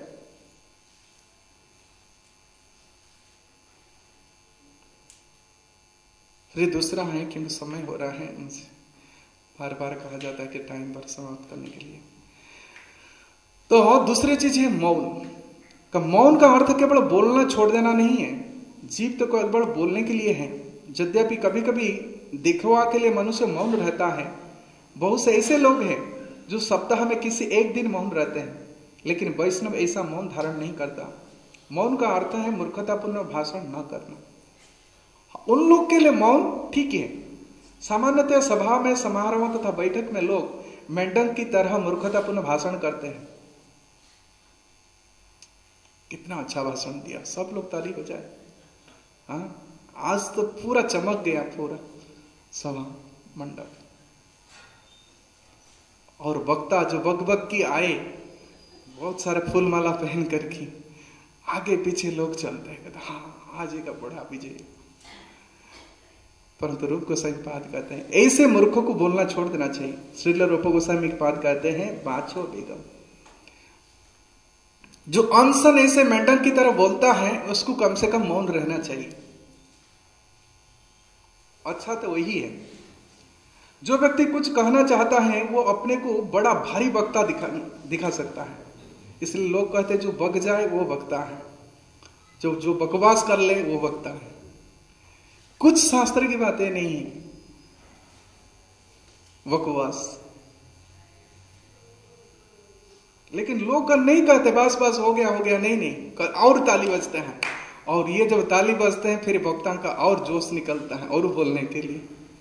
फिर दूसरा है, क्योंकि समय हो रहा है, उनसे बार बार कहा जाता है कि टाइम पर समाप्त करने के लिए। तो दूसरी चीज है मौन का। मौन का अर्थ केवल बोलना छोड़ देना नहीं है, जीव तो केवल बोलने के लिए है। यद्यपि कभी कभी दिखवा के लिए मनुष्य मौन रहता है। बहुत से ऐसे लोग हैं जो सप्ताह में किसी एक दिन मौन रहते हैं, लेकिन वैष्णव ऐसा मौन धारण नहीं करता। मौन का अर्थ है मूर्खतापूर्ण भाषण न करना। उन लोग के लिए मौन ठीक है। सामान्यतः सभा में, समारोह तथा बैठक में लोग मेंढक की तरह मूर्खतापूर्ण भाषण करते हैं। कितना अच्छा भाषण दिया, सब लोग ताली बजाए। हाँ, आज तो पूरा चमक गया, पूरा सभा मंडप, और वक्ता जो बक की आए, बहुत सारे फूल माला पहन करके, आगे पीछे लोग चलते हैं, कहते हाँ आज का बड़ा विजय। परंतु रूप गोस्वामी पाद कहते हैं ऐसे मूर्खों को बोलना छोड़ देना चाहिए। श्रील रूप गोस्वामी पाद कहते हैं बाछो बेगम, जो अनसन ऐसे मेंढक की तरह बोलता है उसको कम से कम मौन रहना चाहिए। अच्छा तो वही है, जो व्यक्ति कुछ कहना चाहता है वो अपने को बड़ा भारी वक्ता दिखा सकता है। इसलिए लोग कहते हैं जो बक जाए वो वक्ता है, जो बकवास कर ले वो वक्ता है। कुछ शास्त्र की बातें नहीं है बकवास, लेकिन लोग नहीं कहते बस बस हो गया नहीं, और ताली बजते हैं। और ये जब ताली बजते हैं फिर वक्ता का और जोश निकलता है और बोलने के लिए।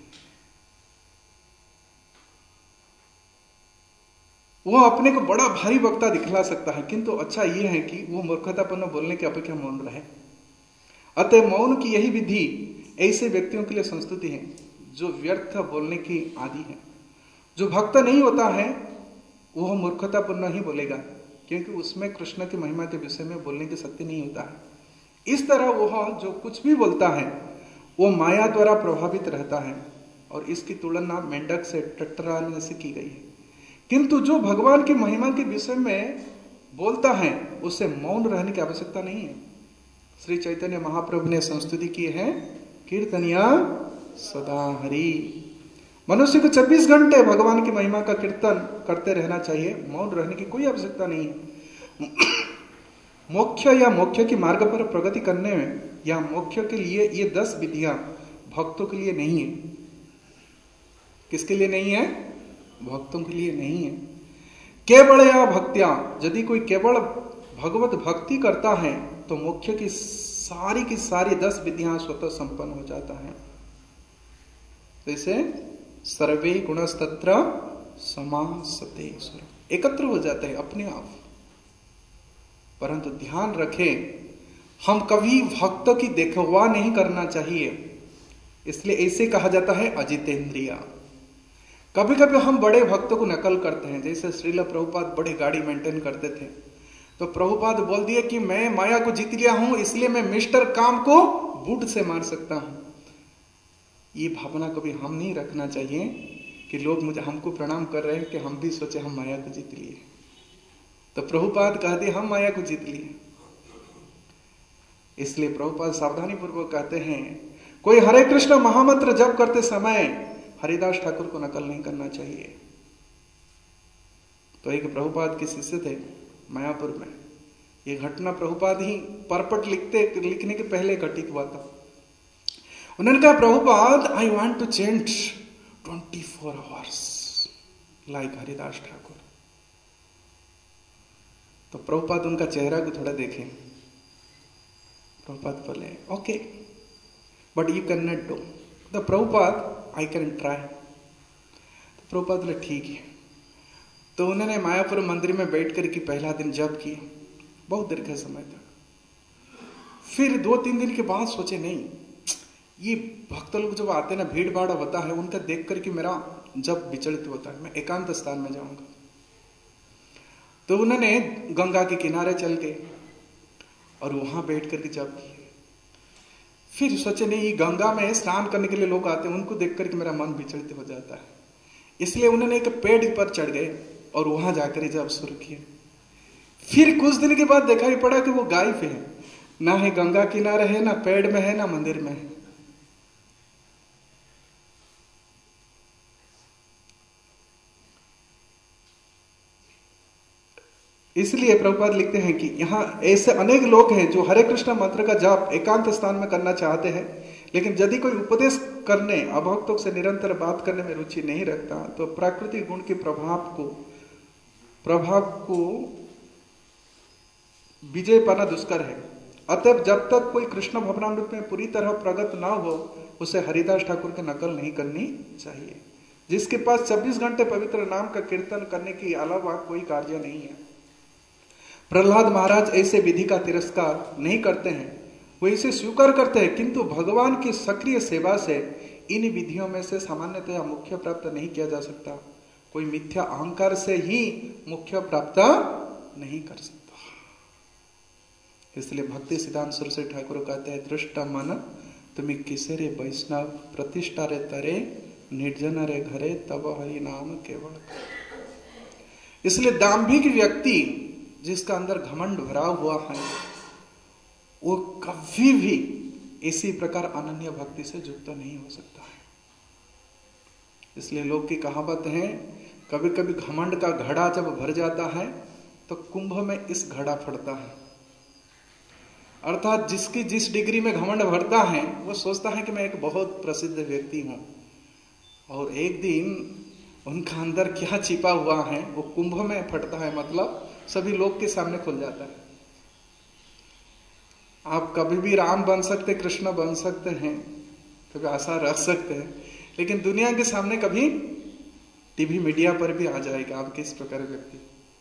वो अपने को बड़ा भारी वक्ता दिखला सकता है, किंतु अच्छा ये है कि वो मूर्खतापूर्ण बोलने की अपेक्षा मौन रहे। अतः मौन की यही विधि ऐसे व्यक्तियों के लिए संस्तुति है जो व्यर्थ बोलने की आदि है। जो भक्त नहीं होता है वह मूर्खतापूर्ण ही बोलेगा, क्योंकि उसमें कृष्ण की महिमा के विषय में बोलने की शक्ति नहीं होता है। इस तरह वह जो कुछ भी बोलता है वो माया द्वारा प्रभावित रहता है, और इसकी तुलना मेंढक से टटराने से की गई है। किंतु जो भगवान की महिमा के विषय में बोलता है उसे मौन रहने की आवश्यकता नहीं है। श्री चैतन्य महाप्रभु ने संस्तुति की है, कीर्तनिया सदा हरि। मनुष्य को 24 घंटे भगवान की महिमा का कीर्तन करते रहना चाहिए, मौन रहने की कोई आवश्यकता नहीं है। मोक्ष या मोक्ष की मार्ग पर प्रगति करने में या मोक्ष के लिए ये 10 विधियां भक्तों के लिए नहीं है। किसके लिए नहीं है? भक्तों के लिए नहीं है। केवल या भक्त्या, यदि कोई केवल भगवत भक्ति करता है तो मोक्ष की सारी 10 विधियां स्वतः संपन्न हो जाता है। जैसे सर्वे गुणस्तत्र समासते, एकत्र हो जाते हैं अपने आप। परंतु ध्यान रखें, हम कभी भक्त की देखवा नहीं करना चाहिए, इसलिए ऐसे कहा जाता है अजितेंद्रिया। कभी कभी हम बड़े भक्तों को नकल करते हैं, जैसे श्रील प्रभुपाद बड़े गाड़ी मेंटेन करते थे, तो प्रभुपाद बोल दिए कि मैं माया को जीत लिया हूं, इसलिए मैं मिस्टर काम को बूट से मार सकता हूं। ये भावना कभी हम नहीं रखना चाहिए कि लोग हमको प्रणाम कर रहे हैं कि हम भी सोचे हम माया को जीत लिए। तो प्रभुपाद कहते हम माया को जीत लिए। इसलिए प्रभुपाद सावधानी पूर्वक कहते हैं, कोई हरे कृष्ण महामंत्र जप करते समय हरिदास ठाकुर को नकल नहीं करना चाहिए। तो एक प्रभुपाद के शिष्य थे मायापुर में, ये घटना प्रभुपाद ही परपट लिखने के पहले घटित हुआ था। उन्होंने कहा, Prabhupada I want to chant 24 hours like Haridas Thakur. तो प्रभुपाद उनका चेहरा को थोड़ा देखें। प्रभुपाद बोले okay but you can not do. The Prabhupada I can try. तो प्रभुपाद बोले ठीक है। तो उन्होंने मायापुर मंदिर में बैठ कर के पहला दिन जप किया, बहुत देर के समय तक। फिर 2-3 दिन के बाद सोचे नहीं, ये भक्त लोग जब आते ना, भीड़ भाड़ होता है, उनका देख करके मेरा जब विचलित होता है, मैं एकांत स्थान में जाऊंगा। तो उन्होंने गंगा के किनारे चल गए और वहां बैठ करके जप किए। फिर सोचे नहीं, गंगा में स्नान करने के लिए लोग आते हैं, उनको देख करके मेरा मन विचलित हो जाता है, इसलिए उन्होंने एक पेड़ पर चढ़ गए और वहां जाकर जप शुरू किए। फिर कुछ दिन के बाद दिखाई पड़ा कि वो गायब है, ना है गंगा किनारे है, ना पेड़ में है, ना मंदिर में है। इसलिए प्रभुपाद लिखते हैं कि यहाँ ऐसे अनेक लोग हैं जो हरे कृष्ण मंत्र का जाप एकांत स्थान में करना चाहते हैं, लेकिन यदि कोई उपदेश करने, अभक्तों से निरंतर बात करने में रुचि नहीं रखता तो प्राकृतिक गुण के प्रभाव को विजय पाना दुष्कर है। अतः जब तक कोई कृष्ण भवनामृत में पूरी तरह प्रगत ना हो, उसे हरिदास ठाकुर की नकल नहीं करनी चाहिए, जिसके पास 24 घंटे पवित्र नाम का कीर्तन करने के अलावा कोई कार्य नहीं है। प्रहलाद महाराज ऐसे विधि का तिरस्कार नहीं करते हैं, वो इसे स्वीकार करते हैं, किंतु भगवान की सक्रिय सेवा से इन विधियों में से सामान्यतया मुख्य प्राप्त नहीं किया जा सकता। कोई मिथ्या अहंकार से ही मुख्य प्राप्त नहीं कर सकता। इसलिए भक्ति सिद्धांत सरस्वती ठाकुर कहते हैं, दृष्ट मन तुम्हें किसे रे वैष्णव, प्रतिष्ठा रे तरे निर्जन रे घरे, तब हरि नाम केवल। इसलिए दाम्भिक व्यक्ति जिसका अंदर घमंड भरा हुआ है, वो कभी भी इसी प्रकार अनन्य भक्ति से युक्त नहीं हो सकता है। इसलिए लोग की कहावत है, कभी कभी घमंड का घड़ा जब भर जाता है तो कुंभ में इस घड़ा फटता है। अर्थात जिसकी जिस डिग्री में घमंड भरता है वो सोचता है कि मैं एक बहुत प्रसिद्ध व्यक्ति हूं, और एक दिन उनका अंदर क्या छिपा हुआ है वो कुंभ में फटता है, मतलब सभी लोग के सामने खुल जाता है। आप कभी भी राम बन सकते, कृष्ण बन सकते हैं, कभी आशा रख सकते हैं, लेकिन दुनिया के सामने कभी टीवी मीडिया पर भी आ जाएगा आप किस प्रकार व्यक्ति।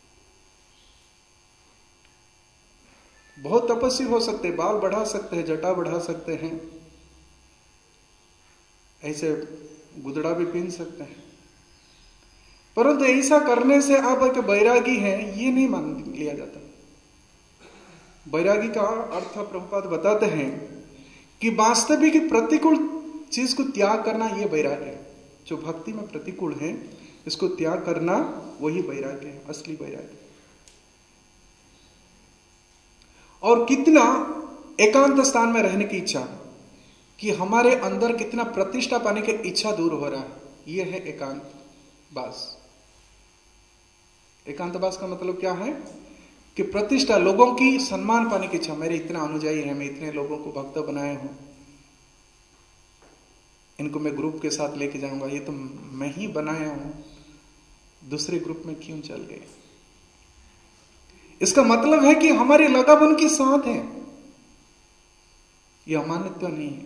बहुत तपस्वी हो सकते हैं, बाल बढ़ा सकते हैं, जटा बढ़ा सकते हैं, ऐसे गुदड़ा भी पहन सकते हैं, परंतु ऐसा करने से आप एक बैरागी हैं ये नहीं मान लिया जाता। बैरागी का अर्थ प्रभुपाद बताते हैं कि वास्तविक प्रतिकूल चीज को त्याग करना ये वैराग्य है। जो भक्ति में प्रतिकूल है इसको त्याग करना वही वैराग्य है, असली वैराग्य। और कितना एकांत स्थान में रहने की इच्छा, कि हमारे अंदर कितना प्रतिष्ठा पाने की इच्छा दूर हो रहा है, यह है एकांत वास। एकांत वास का मतलब क्या है कि प्रतिष्ठा, लोगों की सम्मान पाने की इच्छा। मेरे इतना अनुयायी है, मैं इतने लोगों को भक्त बनाया हूं, इनको मैं ग्रुप के साथ लेके जाऊंगा, ये तो मैं ही बनाया हूं, दूसरे ग्रुप में क्यों चल गए। इसका मतलब है कि हमारी लगाव उनके साथ है, यह अमानित्व नहीं है।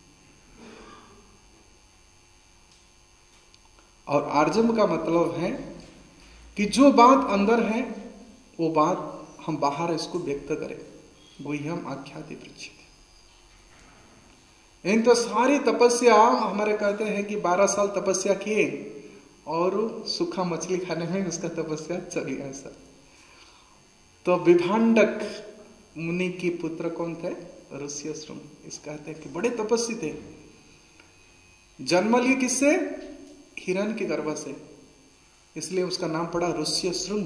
और आर्जव का मतलब है कि जो बात अंदर है वो बात हम बाहर इसको व्यक्त करें, गुह्यम आख्याति प्रचित। इन तो सारी तपस्या हमारे कहते हैं कि 12 साल तपस्या किए और सूखा मछली खाने में उसका तपस्या चली गया सर। तो विभांडक मुनि की पुत्र कौन थे? ऋष्यशृंग। इस कहते हैं कि बड़े तपस्वी थे, जन्म लिए किससे? हिरण के गर्भ से, इसलिए उसका नाम पड़ा ऋष्यशृंग।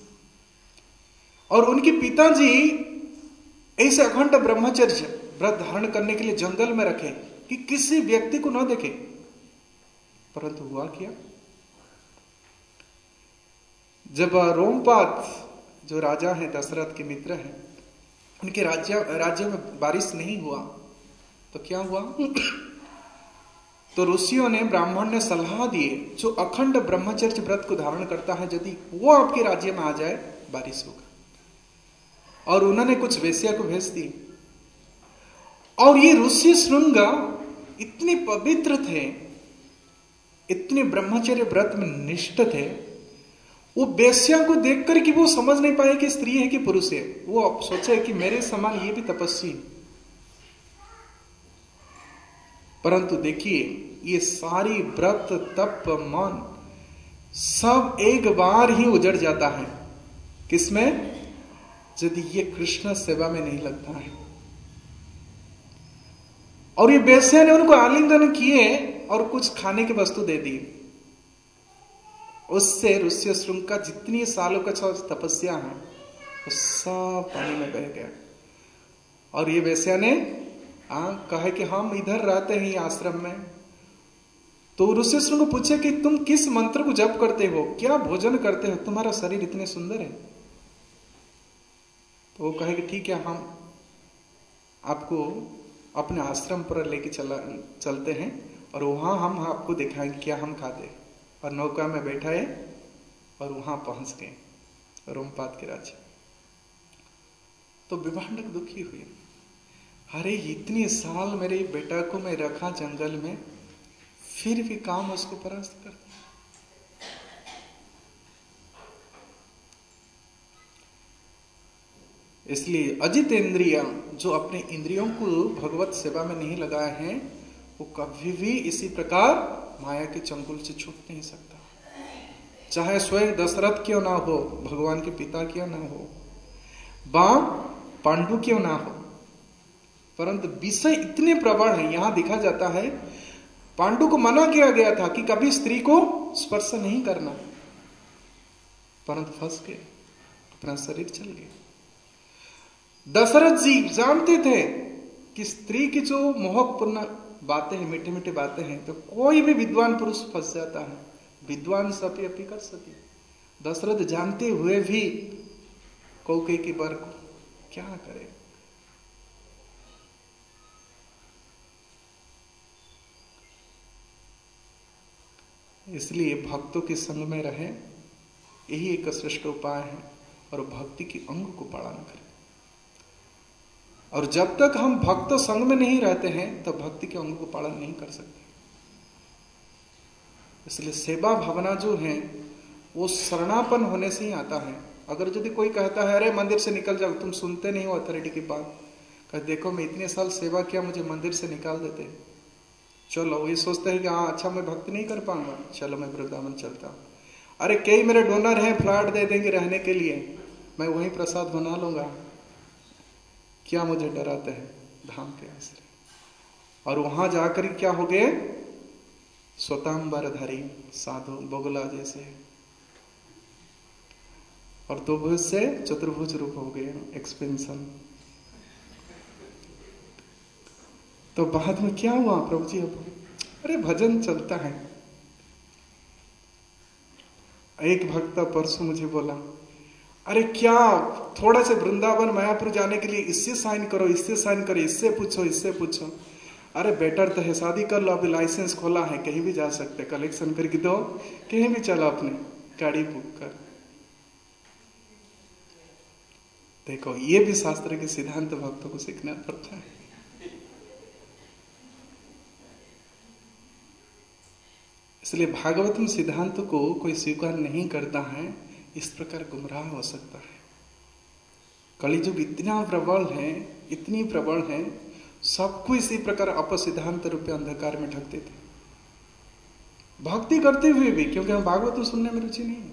और उनके पिताजी ऐसे अखंड ब्रह्मचर्य व्रत धारण करने के लिए जंगल में रखे कि किसी व्यक्ति को न देखे, परंतु हुआ क्या, जब रोमपाद जो राजा हैं, दशरथ के मित्र हैं, उनके राज्य में बारिश नहीं हुआ तो क्या हुआ? तो ऋषियों ने, ब्राह्मण ने सलाह दिए, जो अखंड ब्रह्मचर्य व्रत को धारण करता है यदि वो आपके राज्य में आ जाए बारिश होगा। और उन्होंने कुछ वेश्या को भेज दी। और ये ऋष्यशृंग इतने पवित्र थे, इतने ब्रह्मचर्य व्रत में निष्ठ थे, वो वेश्या को देखकर कि वो समझ नहीं पाए कि स्त्री है कि पुरुष है, वो सोचे कि मेरे समान ये भी तपस्वी। परंतु देखिए, ये सारी व्रत तप मन सब एक बार ही उजड़ जाता है। किसमें? यदि ये कृष्ण सेवा में नहीं लगता है। और ये वेश्या ने उनको आलिंगन किए और कुछ खाने की वस्तु दे दी। उससे ऋष्यशृंग का जितनी सालों का तपस्या है वो सब पानी में बह गया। और ये वेश्या ने कहा कि हम इधर रहते हैं ये आश्रम में। तो ऋष्यशृंग को पूछे कि तुम किस मंत्र को जप करते हो, क्या भोजन करते हो, तुम्हारा शरीर इतने सुंदर है। तो वो कहे कि ठीक है, हम आपको अपने आश्रम पर लेके चलते हैं और वहां हम आपको दिखाएंगे क्या हम खाते। और नौका में बैठाए और वहां पहुंच गए रोमपाद के राज्य। तो विभांडक दुखी हुए, अरे इतने साल मेरे बेटा को मैं रखा जंगल में, फिर भी काम उसको परास्त कर। इसलिए अजित इंद्रिया, जो अपने इंद्रियों को भगवत सेवा में नहीं लगाए हैं, वो कभी भी इसी प्रकार माया के चंगुल से छूट नहीं सकता। चाहे स्वयं दशरथ क्यों ना हो, भगवान के पिता क्यों ना हो, पांडु क्यों ना हो, परंतु विषय इतने प्रबल है। यहां देखा जाता है पांडु को मना किया गया था कि कभी स्त्री को स्पर्श नहीं करना, परंतु फंस गए, अपना शरीर चल गए। दशरथ जी जानते थे कि स्त्री की जो मोहपूर्ण बातें हैं, मीठे मीठे बातें हैं, तो कोई भी विद्वान पुरुष फंस जाता है। विद्वान सपी अपी कर सती। दशरथ जानते हुए भी कौके की बर को क्या करे। इसलिए भक्तों के संग में रहे, यही एक श्रेष्ठ उपाय है, और भक्ति की अंग को पालन करें। और जब तक हम भक्त संग में नहीं रहते हैं तब भक्ति के अंग को पालन नहीं कर सकते। इसलिए सेवा भावना जो है वो शरणापन होने से ही आता है। अगर यदि कोई कहता है अरे मंदिर से निकल जाओ, तुम सुनते नहीं हो अथॉरिटी की बात, कह देखो मैं इतने साल सेवा किया, मुझे मंदिर से निकाल देते, चलो ये सोचते हैं कि हाँ अच्छा मैं भक्ति नहीं कर पाऊंगा, चलो मैं वृंदावन चलता हूँ। अरे कई मेरे डोनर हैं, फ्लैट दे देंगे रहने के लिए, मैं वहीं प्रसाद बना लूंगा, क्या मुझे डराते हैं धाम के आश्रय। और वहां जाकर क्या हो गए, स्वतांबरधारी साधु बोगला जैसे, और दो भुज से चतुर्भुज रूप हो गए, एक्सपेंशन। तो बाद में क्या हुआ प्रभु जी, अब अरे भजन चलता है। एक भक्त परसों मुझे बोला अरे क्या थोड़ा से वृंदावन मायापुर जाने के लिए इससे साइन करो, इससे साइन करो, इससे पूछो, इससे पूछो। अरे बेटर तो है शादी कर लो, अभी लाइसेंस खोला है, कहीं भी जा सकते, कलेक्शन करके दो, कहीं भी चलो अपने गाड़ी बुक कर। देखो ये भी शास्त्र के सिद्धांत भक्तों को सीखना पड़ता है। इसलिए भागवतम सिद्धांत को कोई स्वीकार नहीं करता है, इस प्रकार गुमराह हो सकता है। कलियुग इतना प्रबल है, इतनी प्रबल है, सबको इसी प्रकार अपसिद्धांत रूप अंधकार में ढक देते, भक्ति करते हुए भी, क्योंकि हम भागवत सुनने में रुचि नहीं है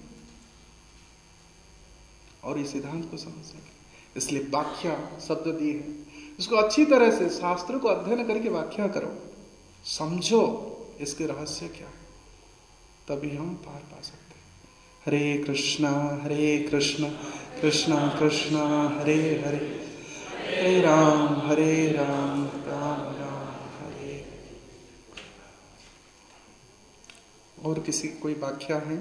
और इस सिद्धांत को समझने के। इसलिए व्याख्या शब्द दिए है, इसको अच्छी तरह से शास्त्र को अध्ययन करके व्याख्या करो, समझो इसके रहस्य क्या, तभी हम पार पा सकते हैं। हरे कृष्णा कृष्ण कृष्ण हरे हरे, हरे राम राम राम हरे। और किसी की कोई व्याख्या है?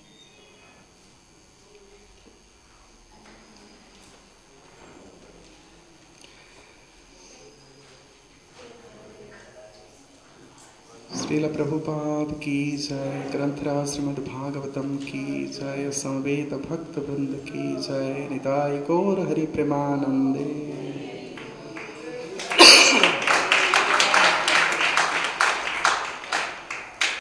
श्रील प्रभुपाद की जय, ग्रंथराज श्रीमद् भागवतम की जय, समवेत भक्त वृंद की जय, निताय गौर हरि प्रेमानंदे।